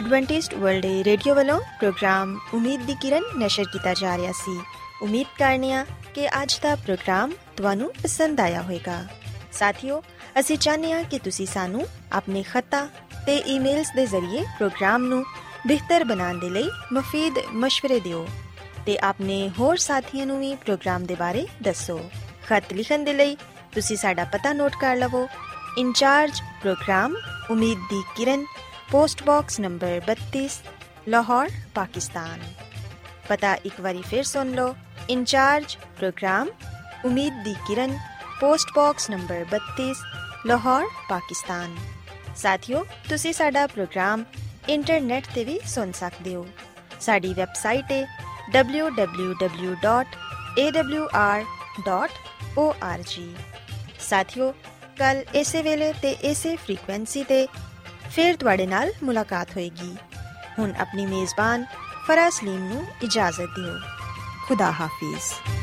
[SPEAKER 1] ਐਡਵੈਂਟਿਸਟ ਵਰਲਡ ਰੇਡੀਓ ਵੱਲੋਂ ਪ੍ਰੋਗਰਾਮ ਉਮੀਦ ਦੀ ਕਿਰਨ ਨਸ਼ਰ ਕੀਤਾ ਜਾ ਰਿਹਾ ਸੀ। ਉਮੀਦ ਕਰਨੇ ਆ ਕਿ ਅੱਜ ਦਾ ਪ੍ਰੋਗਰਾਮ ਤੁਹਾਨੂੰ ਪਸੰਦ ਆਇਆ ਹੋਵੇਗਾ। ਸਾਥੀਓ, ਅਸੀਂ ਚਾਹੁੰਦੇ ਹਾਂ ਕਿ ਤੁਸੀਂ ਸਾਨੂੰ ਆਪਣੇ ਖੱਤਾਂ ਤੇ ਈਮੇਲਸ ਦੇ ਜ਼ਰੀਏ ਪ੍ਰੋਗਰਾਮ ਨੂੰ ਬਿਹਤਰ ਬਣਾਉਣ ਦੇ ਲਈ ਮੁਫੀਦ ਮਸ਼ਵਰੇ ਦਿਓ ਤੇ ਆਪਣੇ ਹੋਰ ਸਾਥੀਆਂ ਨੂੰ ਵੀ ਪ੍ਰੋਗਰਾਮ ਦੇ ਬਾਰੇ ਦੱਸੋ। ਖਤ ਲਿਖਣ ਦੇ ਲਈ ਤੁਸੀਂ ਸਾਡਾ ਪਤਾ ਨੋਟ ਕਰ ਲਵੋ। In charge programme Umeed di Kiran, post box number ਬੱਤੀ, ਲਾਹੌਰ, ਪਾਕਿਸਤਾਨ। ਪਤਾ ਇੱਕ ਵਾਰੀ ਫਿਰ ਸੁਣ ਲਓ। In charge programme Umeed di Kiran, post box number ਬੱਤੀ, ਲਾਹੌਰ, ਪਾਕਿਸਤਾਨ। ਸਾਥੀਓ, ਤੁਸੀਂ ਸਾਡਾ ਪ੍ਰੋਗਰਾਮ ਇੰਟਰਨੈਟ ਤੇ ਵੀ ਸੁਣ ਸਕਦੇ ਹੋ। ਸਾਡੀ ਵੈਬਸਾਈਟ ਹੈ W W W dot A W R dot O R G. ਸਾਥੀਓ, ਕੱਲ ਇਸੇ ਵੇਲੇ ਤੇ ਇਸੇ ਫ੍ਰੀਕੁਐਂਸੀ ਤੇ ਫਿਰ ਤੁਹਾਡੇ ਨਾਲ ਮੁਲਾਕਾਤ ਹੋਏਗੀ। ਹੁਣ ਆਪਣੀ ਮੇਜ਼ਬਾਨ ਫਰਾ ਸਲੀਮ ਨੂੰ ਇਜਾਜ਼ਤ ਦਿਓ। ਖੁਦਾ ਹਾਫਿਜ਼।